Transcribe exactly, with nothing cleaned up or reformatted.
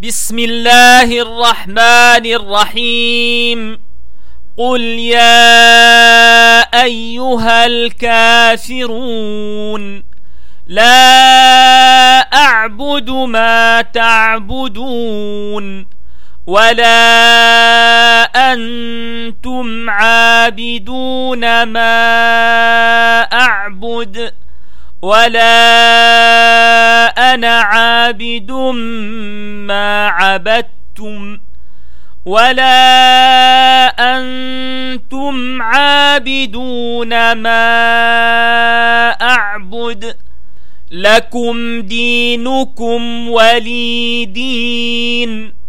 بسم الله الرحمن الرحيم. قل يا أيها الكافرون لا أعبد ما تعبدون ولا أنتم عابدون ما أعبد ولا أنا عابد ما عبدتم ولا أنتم عابدون ما أعبد لكم دينكم ولي دين.